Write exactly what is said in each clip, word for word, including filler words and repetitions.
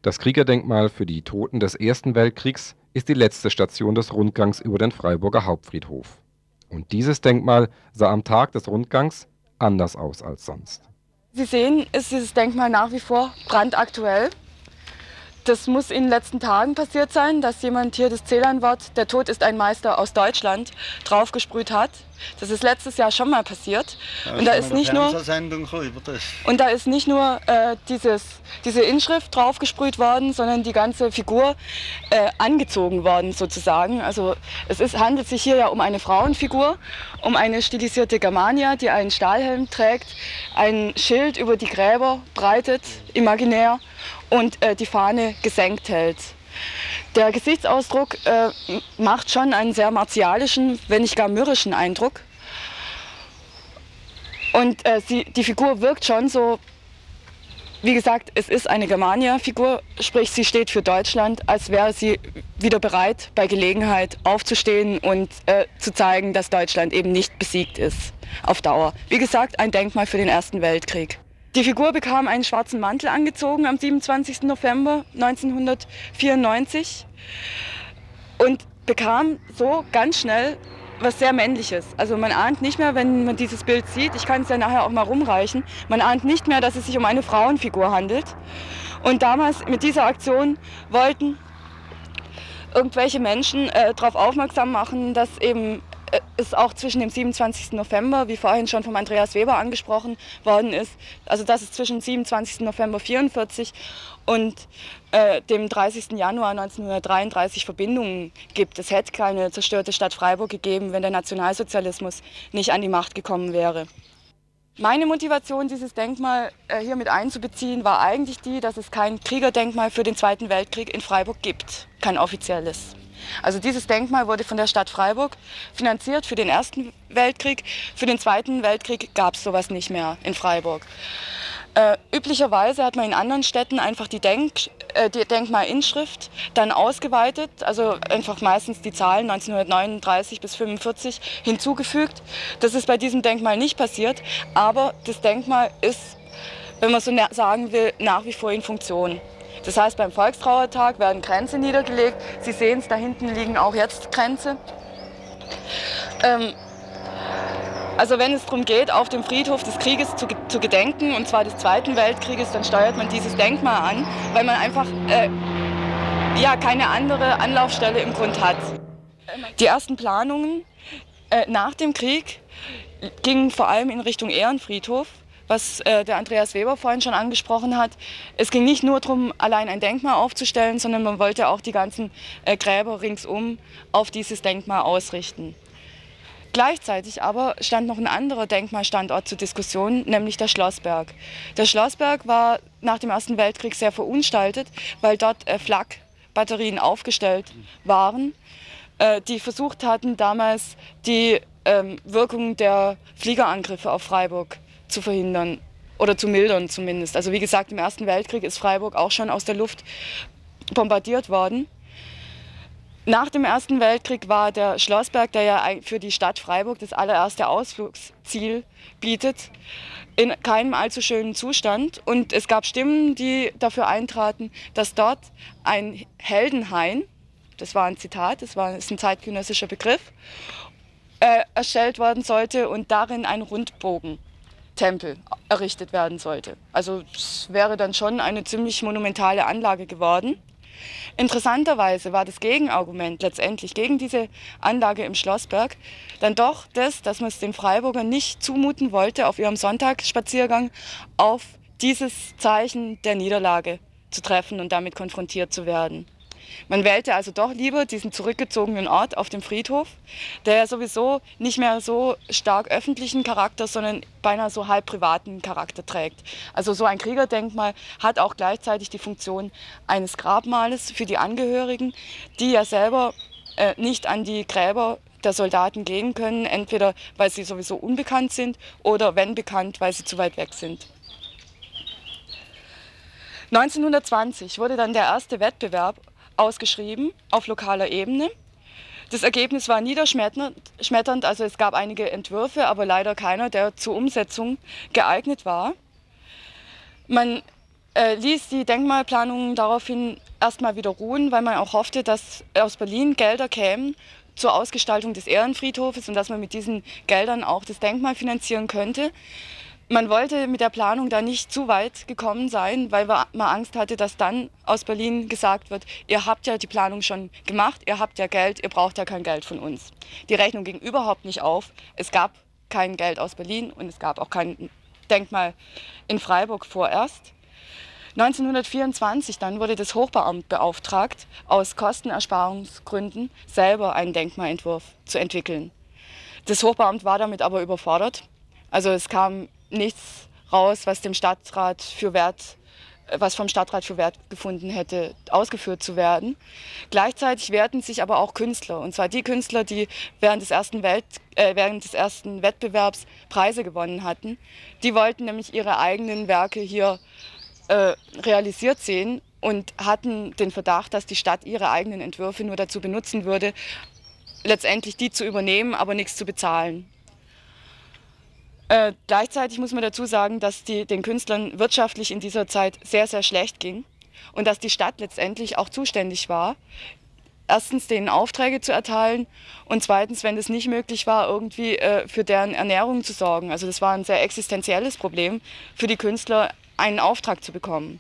Das Kriegerdenkmal für die Toten des Ersten Weltkriegs ist die letzte Station des Rundgangs über den Freiburger Hauptfriedhof. Und dieses Denkmal sah am Tag des Rundgangs anders aus als sonst. Sie sehen, ist dieses Denkmal nach wie vor brandaktuell. Das muss in den letzten Tagen passiert sein, dass jemand hier das Zählernwort "Der Tod ist ein Meister" aus Deutschland draufgesprüht hat. Das ist letztes Jahr schon mal passiert. Ja, und, da ist nicht nur, über das. und da ist nicht nur äh, dieses, diese Inschrift draufgesprüht worden, sondern die ganze Figur äh, angezogen worden sozusagen. Also es ist, handelt sich hier ja um eine Frauenfigur, um eine stilisierte Germania, die einen Stahlhelm trägt, ein Schild über die Gräber breitet, imaginär, und äh, die Fahne gesenkt hält. Der Gesichtsausdruck äh, macht schon einen sehr martialischen, wenn nicht gar mürrischen Eindruck. Und äh, sie, die Figur wirkt schon so, wie gesagt, es ist eine Germania-Figur, sprich sie steht für Deutschland, als wäre sie wieder bereit, bei Gelegenheit aufzustehen und äh, zu zeigen, dass Deutschland eben nicht besiegt ist auf Dauer. Wie gesagt, ein Denkmal für den Ersten Weltkrieg. Die Figur bekam einen schwarzen Mantel angezogen am siebenundzwanzigsten November neunzehnhundertvierundneunzig und bekam so ganz schnell was sehr Männliches. Also man ahnt nicht mehr, wenn man dieses Bild sieht, ich kann es ja nachher auch mal rumreichen, man ahnt nicht mehr, dass es sich um eine Frauenfigur handelt. Und damals mit dieser Aktion wollten irgendwelche Menschen äh, darauf aufmerksam machen, dass eben es auch zwischen dem siebenundzwanzigsten November, wie vorhin schon vom Andreas Weber angesprochen worden ist, also dass es zwischen siebenundzwanzigsten November vierundvierzig und äh, dem dreißigsten Januar neunzehnhundertdreiunddreißig Verbindungen gibt. Es hätte keine zerstörte Stadt Freiburg gegeben, wenn der Nationalsozialismus nicht an die Macht gekommen wäre. Meine Motivation, dieses Denkmal äh, hier mit einzubeziehen, war eigentlich die, dass es kein Kriegerdenkmal für den Zweiten Weltkrieg in Freiburg gibt, kein offizielles. Also dieses Denkmal wurde von der Stadt Freiburg finanziert für den Ersten Weltkrieg. Für den Zweiten Weltkrieg gab es sowas nicht mehr in Freiburg. Äh, üblicherweise hat man in anderen Städten einfach die, Denk, äh, die Denkmalinschrift dann ausgeweitet, also einfach meistens die Zahlen neunzehnhundertneununddreißig bis fünfundvierzig hinzugefügt. Das ist bei diesem Denkmal nicht passiert, aber das Denkmal ist, wenn man so sagen will, nach wie vor in Funktion. Das heißt, beim Volkstrauertag werden Kränze niedergelegt. Sie sehen es, da hinten liegen auch jetzt Kränze. Ähm, also wenn es darum geht, auf dem Friedhof des Krieges zu, zu gedenken, und zwar des Zweiten Weltkrieges, dann steuert man dieses Denkmal an, weil man einfach äh, ja, keine andere Anlaufstelle im Grund hat. Die ersten Planungen äh, nach dem Krieg gingen vor allem in Richtung Ehrenfriedhof, was äh, der Andreas Weber vorhin schon angesprochen hat. Es ging nicht nur darum, allein ein Denkmal aufzustellen, sondern man wollte auch die ganzen äh, Gräber ringsum auf dieses Denkmal ausrichten. Gleichzeitig aber stand noch ein anderer Denkmalstandort zur Diskussion, nämlich der Schlossberg. Der Schlossberg war nach dem Ersten Weltkrieg sehr verunstaltet, weil dort äh, Flak-Batterien aufgestellt waren, äh, die versucht hatten, damals die äh, Wirkung der Fliegerangriffe auf Freiburg zu verhindern oder zu mildern zumindest. Also wie gesagt, im Ersten Weltkrieg ist Freiburg auch schon aus der Luft bombardiert worden. Nach dem Ersten Weltkrieg war der Schlossberg, der ja für die Stadt Freiburg das allererste Ausflugsziel bietet, in keinem allzu schönen Zustand. Und es gab Stimmen, die dafür eintraten, dass dort ein Heldenhain, das war ein Zitat, das war, ist ein zeitgenössischer Begriff, äh, erstellt werden sollte und darin ein Rundbogen Tempel errichtet werden sollte. Also es wäre dann schon eine ziemlich monumentale Anlage geworden. Interessanterweise war das Gegenargument letztendlich gegen diese Anlage im Schlossberg dann doch das, dass man es den Freiburgern nicht zumuten wollte, auf ihrem Sonntagsspaziergang auf dieses Zeichen der Niederlage zu treffen und damit konfrontiert zu werden. Man wählte also doch lieber diesen zurückgezogenen Ort auf dem Friedhof, der ja sowieso nicht mehr so stark öffentlichen Charakter, sondern beinahe so halb privaten Charakter trägt. Also so ein Kriegerdenkmal hat auch gleichzeitig die Funktion eines Grabmales für die Angehörigen, die ja selber äh, nicht an die Gräber der Soldaten gehen können, entweder weil sie sowieso unbekannt sind oder, wenn bekannt, weil sie zu weit weg sind. neunzehnhundertzwanzig wurde dann der erste Wettbewerb ausgeschrieben auf lokaler Ebene. Das Ergebnis war niederschmetternd, also es gab einige Entwürfe, aber leider keiner, der zur Umsetzung geeignet war. Man äh, ließ die Denkmalplanung daraufhin erstmal wieder ruhen, weil man auch hoffte, dass aus Berlin Gelder kämen zur Ausgestaltung des Ehrenfriedhofes und dass man mit diesen Geldern auch das Denkmal finanzieren könnte. Man wollte mit der Planung da nicht zu weit gekommen sein, weil man Angst hatte, dass dann aus Berlin gesagt wird, ihr habt ja die Planung schon gemacht, ihr habt ja Geld, ihr braucht ja kein Geld von uns. Die Rechnung ging überhaupt nicht auf. Es gab kein Geld aus Berlin und es gab auch kein Denkmal in Freiburg vorerst. neunzehnhundertvierundzwanzig dann wurde das Hochbauamt beauftragt, aus Kostenersparungsgründen selber einen Denkmalentwurf zu entwickeln. Das Hochbauamt war damit aber überfordert. Also es kam nichts raus, was dem Stadtrat für Wert, was vom Stadtrat für Wert gefunden hätte, ausgeführt zu werden. Gleichzeitig wehrten sich aber auch Künstler, und zwar die Künstler, die während des ersten, Welt, äh, während des ersten Wettbewerbs Preise gewonnen hatten. Die wollten nämlich ihre eigenen Werke hier äh, realisiert sehen und hatten den Verdacht, dass die Stadt ihre eigenen Entwürfe nur dazu benutzen würde, letztendlich die zu übernehmen, aber nichts zu bezahlen. Äh, gleichzeitig muss man dazu sagen, dass die, den Künstlern wirtschaftlich in dieser Zeit sehr, sehr schlecht ging und dass die Stadt letztendlich auch zuständig war, erstens denen Aufträge zu erteilen und zweitens, wenn es nicht möglich war, irgendwie äh, für deren Ernährung zu sorgen. Also das war ein sehr existenzielles Problem für die Künstler, einen Auftrag zu bekommen.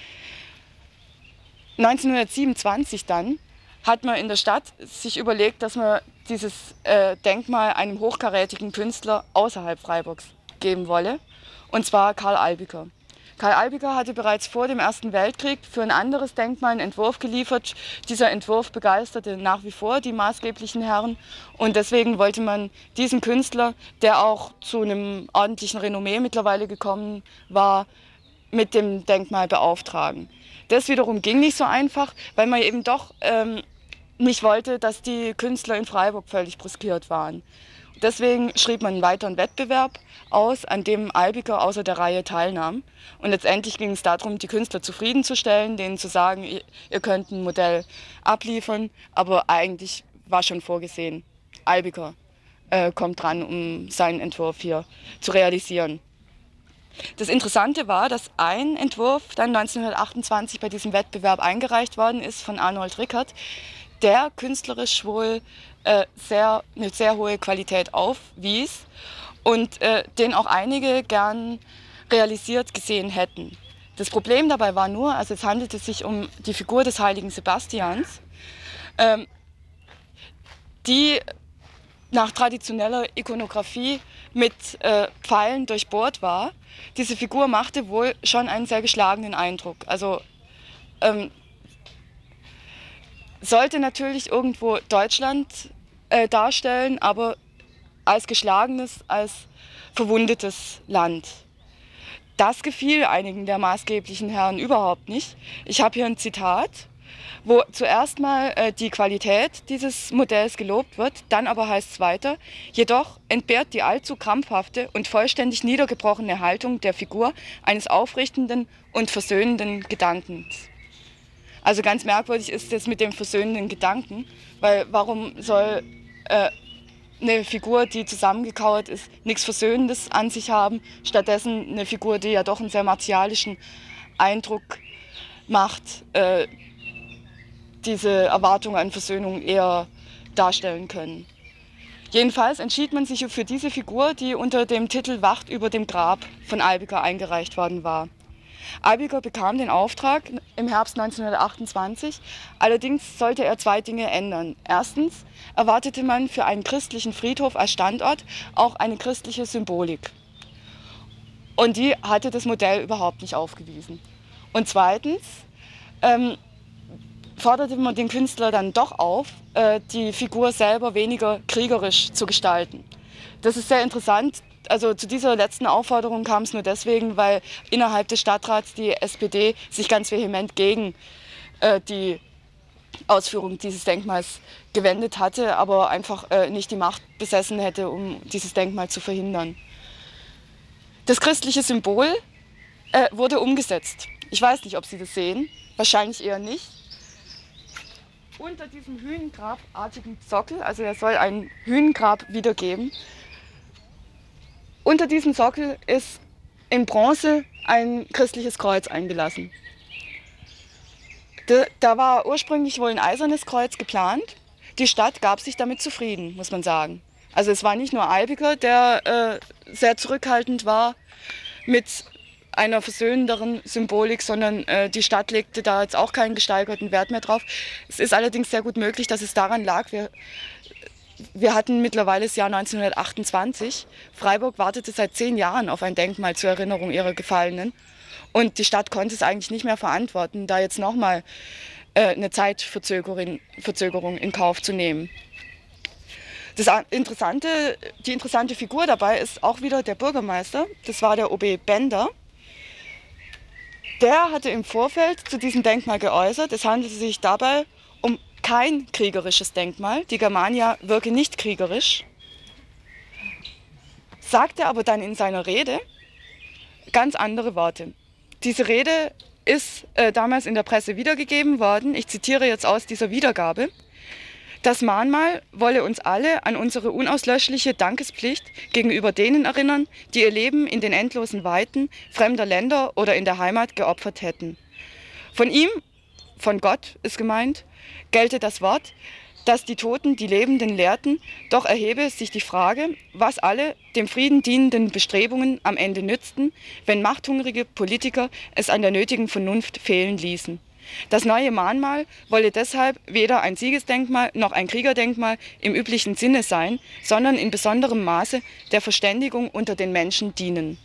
neunzehnhundertsiebenundzwanzig dann hat man in der Stadt sich überlegt, dass man dieses äh, Denkmal einem hochkarätigen Künstler außerhalb Freiburgs geben wolle, und zwar Karl Albiker. Karl Albiker hatte bereits vor dem Ersten Weltkrieg für ein anderes Denkmal einen Entwurf geliefert. Dieser Entwurf begeisterte nach wie vor die maßgeblichen Herren und deswegen wollte man diesen Künstler, der auch zu einem ordentlichen Renommee mittlerweile gekommen war, mit dem Denkmal beauftragen. Das wiederum ging nicht so einfach, weil man eben doch ähm, nicht wollte, dass die Künstler in Freiburg völlig brüskiert waren. Deswegen schrieb man einen weiteren Wettbewerb aus, an dem Albiker außer der Reihe teilnahm. Und letztendlich ging es darum, die Künstler zufriedenzustellen, denen zu sagen, ihr, ihr könnt ein Modell abliefern, aber eigentlich war schon vorgesehen, Albiker äh, kommt dran, um seinen Entwurf hier zu realisieren. Das Interessante war, dass ein Entwurf dann neunzehnhundertachtundzwanzig bei diesem Wettbewerb eingereicht worden ist von Arnold Rickert, der künstlerisch wohl äh, sehr, eine sehr hohe Qualität aufwies und äh, den auch einige gern realisiert gesehen hätten. Das Problem dabei war nur, also es handelte sich um die Figur des heiligen Sebastians, ähm, die nach traditioneller Ikonografie mit äh, Pfeilen durchbohrt war. Diese Figur machte wohl schon einen sehr geschlagenen Eindruck. Also ähm, sollte natürlich irgendwo Deutschland äh, darstellen, aber als geschlagenes, als verwundetes Land. Das gefiel einigen der maßgeblichen Herren überhaupt nicht. Ich habe hier ein Zitat, wo zuerst mal äh, die Qualität dieses Modells gelobt wird, dann aber heißt es weiter, jedoch entbehrt die allzu krampfhafte und vollständig niedergebrochene Haltung der Figur eines aufrichtenden und versöhnenden Gedankens. Also ganz merkwürdig ist es mit dem versöhnenden Gedanken, weil warum soll äh, eine Figur, die zusammengekauert ist, nichts Versöhnendes an sich haben, stattdessen eine Figur, die ja doch einen sehr martialischen Eindruck macht, äh, diese Erwartung an Versöhnung eher darstellen können. Jedenfalls entschied man sich für diese Figur, die unter dem Titel Wacht über dem Grab von Albiker eingereicht worden war. Albiker bekam den Auftrag im Herbst neunzehnhundertachtundzwanzig, allerdings sollte er zwei Dinge ändern. Erstens erwartete man für einen christlichen Friedhof als Standort auch eine christliche Symbolik. Und die hatte das Modell überhaupt nicht aufgewiesen. Und zweitens ähm, forderte man den Künstler dann doch auf, äh, die Figur selber weniger kriegerisch zu gestalten. Das ist sehr interessant. Also zu dieser letzten Aufforderung kam es nur deswegen, weil innerhalb des Stadtrats die S P D sich ganz vehement gegen äh, die Ausführung dieses Denkmals gewendet hatte, aber einfach äh, nicht die Macht besessen hätte, um dieses Denkmal zu verhindern. Das christliche Symbol äh, wurde umgesetzt. Ich weiß nicht, ob Sie das sehen, wahrscheinlich eher nicht. Unter diesem Hünengrabartigen Sockel, also er soll ein Hünengrab wiedergeben, unter diesem Sockel ist in Bronze ein christliches Kreuz eingelassen. Da, da war ursprünglich wohl ein eisernes Kreuz geplant. Die Stadt gab sich damit zufrieden, muss man sagen. Also es war nicht nur Albiger, der äh, sehr zurückhaltend war mit einer versöhnenderen Symbolik, sondern äh, die Stadt legte da jetzt auch keinen gesteigerten Wert mehr drauf. Es ist allerdings sehr gut möglich, dass es daran lag, wir, wir hatten mittlerweile das Jahr neunzehnhundertachtundzwanzig. Freiburg wartete seit zehn Jahren auf ein Denkmal zur Erinnerung ihrer Gefallenen. Und die Stadt konnte es eigentlich nicht mehr verantworten, da jetzt nochmal äh, eine Zeitverzögerung Verzögerung in Kauf zu nehmen. Das interessante, die interessante Figur dabei ist auch wieder der Bürgermeister, das war der O B Bender. Der hatte im Vorfeld zu diesem Denkmal geäußert, es handelte sich dabei um kein kriegerisches Denkmal, die Germania wirke nicht kriegerisch, sagte aber dann in seiner Rede ganz andere Worte. Diese Rede ist äh, damals in der Presse wiedergegeben worden. Ich zitiere jetzt aus dieser Wiedergabe. Das Mahnmal wolle uns alle an unsere unauslöschliche Dankespflicht gegenüber denen erinnern, die ihr Leben in den endlosen Weiten fremder Länder oder in der Heimat geopfert hätten. Von ihm, von Gott ist gemeint, gelte das Wort, das die Toten die Lebenden lehrten, doch erhebe sich die Frage, was alle dem Frieden dienenden Bestrebungen am Ende nützten, wenn machthungrige Politiker es an der nötigen Vernunft fehlen ließen. Das neue Mahnmal wolle deshalb weder ein Siegesdenkmal noch ein Kriegerdenkmal im üblichen Sinne sein, sondern in besonderem Maße der Verständigung unter den Menschen dienen.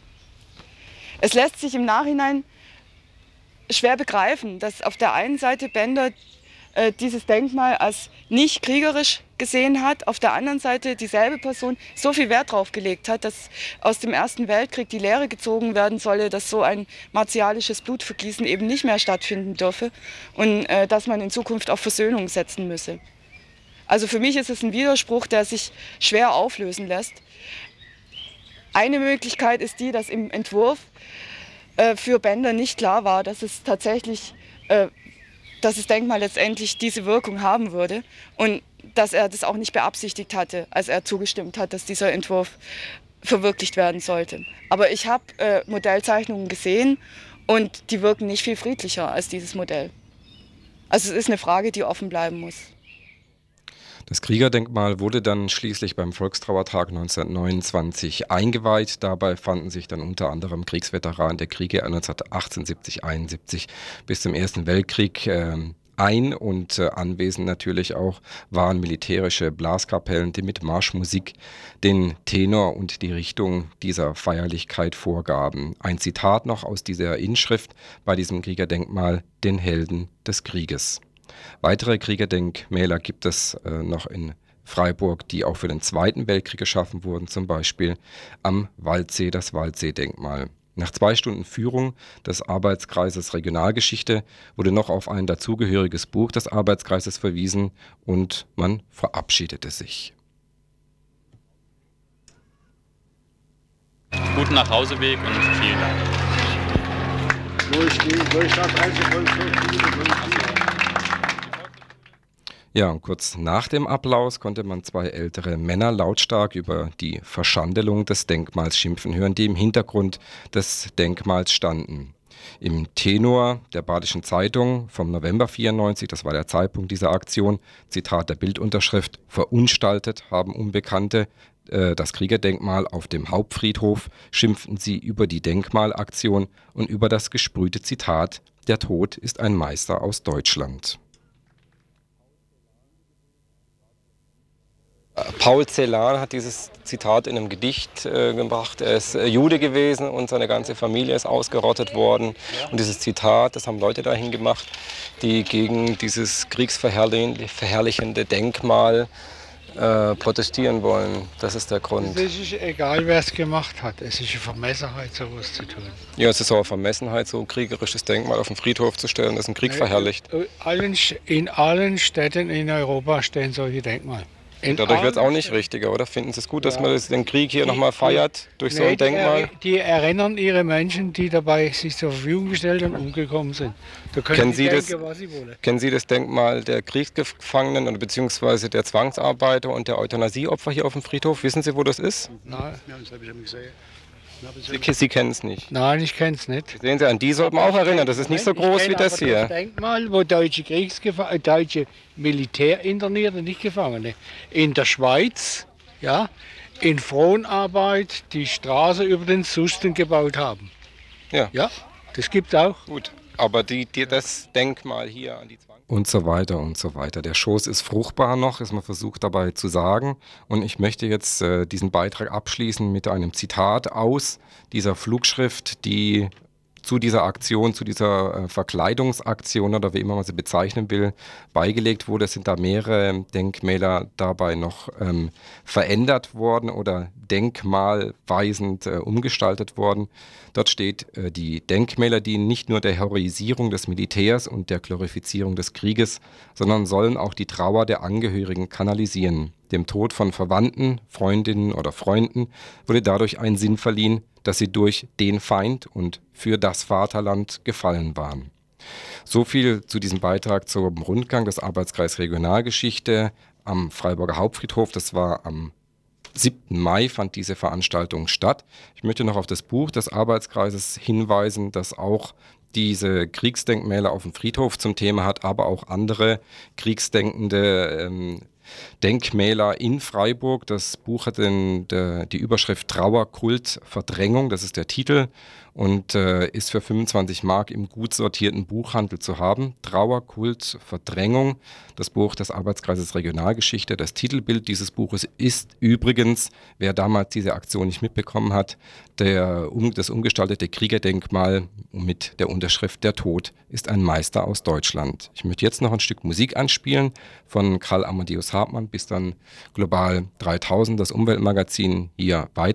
Es lässt sich im Nachhinein schwer begreifen, dass auf der einen Seite Bender äh, dieses Denkmal als nicht kriegerisch gesehen hat, auf der anderen Seite dieselbe Person so viel Wert darauf gelegt hat, dass aus dem Ersten Weltkrieg die Lehre gezogen werden solle, dass so ein martialisches Blutvergießen eben nicht mehr stattfinden dürfe und äh, dass man in Zukunft auf Versöhnung setzen müsse. Also für mich ist es ein Widerspruch, der sich schwer auflösen lässt. Eine Möglichkeit ist die, dass im Entwurf äh, für Bender nicht klar war, dass es tatsächlich äh, dass das Denkmal letztendlich diese Wirkung haben würde und dass er das auch nicht beabsichtigt hatte, als er zugestimmt hat, dass dieser Entwurf verwirklicht werden sollte. Aber ich habe äh, Modellzeichnungen gesehen und die wirken nicht viel friedlicher als dieses Modell. Also es ist eine Frage, die offen bleiben muss. Das Kriegerdenkmal wurde dann schließlich beim Volkstrauertag neunzehnhundertneunundzwanzig eingeweiht. Dabei fanden sich dann unter anderem Kriegsveteranen der Kriege neunzehnhundertachtundsiebzig einundsiebzig bis zum Ersten Weltkrieg äh, ein und äh, anwesend natürlich auch waren militärische Blaskapellen, die mit Marschmusik den Tenor und die Richtung dieser Feierlichkeit vorgaben. Ein Zitat noch aus dieser Inschrift bei diesem Kriegerdenkmal: den Helden des Krieges. Weitere Kriegerdenkmäler gibt es äh, noch in Freiburg, die auch für den Zweiten Weltkrieg geschaffen wurden, zum Beispiel am Waldsee das Waldsee-Denkmal. Nach zwei Stunden Führung des Arbeitskreises Regionalgeschichte wurde noch auf ein dazugehöriges Buch des Arbeitskreises verwiesen und man verabschiedete sich. Guten Nachhauseweg und vielen Dank. Durch die, durch das Einzelvolkshochschule. Ja, und kurz nach dem Applaus konnte man zwei ältere Männer lautstark über die Verschandelung des Denkmals schimpfen hören, die im Hintergrund des Denkmals standen. Im Tenor der Badischen Zeitung vom November vierundneunzig, das war der Zeitpunkt dieser Aktion, Zitat der Bildunterschrift: Verunstaltet haben Unbekannte äh, das Kriegerdenkmal auf dem Hauptfriedhof, schimpften sie über die Denkmalaktion und über das gesprühte Zitat: Der Tod ist ein Meister aus Deutschland. Paul Celan hat dieses Zitat in einem Gedicht äh, gebracht. Er ist äh, Jude gewesen und seine ganze Familie ist ausgerottet worden. Und dieses Zitat, das haben Leute dahin gemacht, die gegen dieses kriegsverherrlichende Denkmal äh, protestieren wollen. Das ist der Grund. Es ist egal, wer es gemacht hat. Es ist eine Vermessenheit, sowas zu tun. Ja, es ist auch eine Vermessenheit, so ein kriegerisches Denkmal auf den Friedhof zu stellen, das einen Krieg verherrlicht. In allen Städten in Europa stehen solche Denkmale. Dadurch wird es auch nicht richtiger, oder? Finden Sie es gut, dass ja. man den Krieg hier nochmal feiert durch nee, so ein Denkmal? Die, die erinnern ihre Menschen, die dabei sich zur Verfügung gestellt und umgekommen sind. Da können kennen, Sie Sie denken, das, was Sie wollen. Kennen Sie das Denkmal der Kriegsgefangenen oder beziehungsweise der Zwangsarbeiter und der Euthanasieopfer hier auf dem Friedhof? Wissen Sie, wo das ist? Nein, das habe ich nicht gesehen. Sie, Sie kennen es nicht. Nein, ich kenne es nicht. Sehen Sie, an die sollte man auch erinnern. Das ist nicht so groß Ich wie kenn das aber hier. Das Denkmal, wo deutsche, Kriegsgefa äh, deutsche Militärinternierte, nicht Gefangene, in der Schweiz, ja, in Fronarbeit die Straße über den Susten gebaut haben. Ja. Ja, das gibt es auch. Gut, aber die, die, das Denkmal hier an die Zwang... Und so weiter und so weiter. Der Schoß ist fruchtbar noch, ist man versucht dabei zu sagen. Und ich möchte jetzt äh, diesen Beitrag abschließen mit einem Zitat aus dieser Flugschrift, die zu dieser Aktion, zu dieser äh, Verkleidungsaktion oder wie immer man sie bezeichnen will, beigelegt wurde. Es sind da mehrere Denkmäler dabei noch ähm, verändert worden oder denkmalweisend äh, umgestaltet worden. Dort steht, äh, die Denkmäler dienen nicht nur der Heroisierung des Militärs und der Glorifizierung des Krieges, sondern sollen auch die Trauer der Angehörigen kanalisieren. Dem Tod von Verwandten, Freundinnen oder Freunden wurde dadurch ein Sinn verliehen, dass sie durch den Feind und für das Vaterland gefallen waren. So viel zu diesem Beitrag zum Rundgang des Arbeitskreis Regionalgeschichte am Freiburger Hauptfriedhof. Das war am siebten Mai fand diese Veranstaltung statt. Ich möchte noch auf das Buch des Arbeitskreises hinweisen, das auch diese Kriegsdenkmäler auf dem Friedhof zum Thema hat, aber auch andere kriegsdenkende ähm, Denkmäler in Freiburg. Das Buch hat den, der, die Überschrift Trauer, Kult, Verdrängung, das ist der Titel und äh, ist für fünfundzwanzig Mark im gut sortierten Buchhandel zu haben. Trauer, Kult, Verdrängung, das Buch des Arbeitskreises Regionalgeschichte. Das Titelbild dieses Buches ist übrigens, wer damals diese Aktion nicht mitbekommen hat, der, um, das umgestaltete Kriegerdenkmal mit der Unterschrift Der Tod ist ein Meister aus Deutschland. Ich möchte jetzt noch ein Stück Musik anspielen von Karl Amadeus Hartmann, bis dann Global dreitausend, das Umweltmagazin, hier weiter.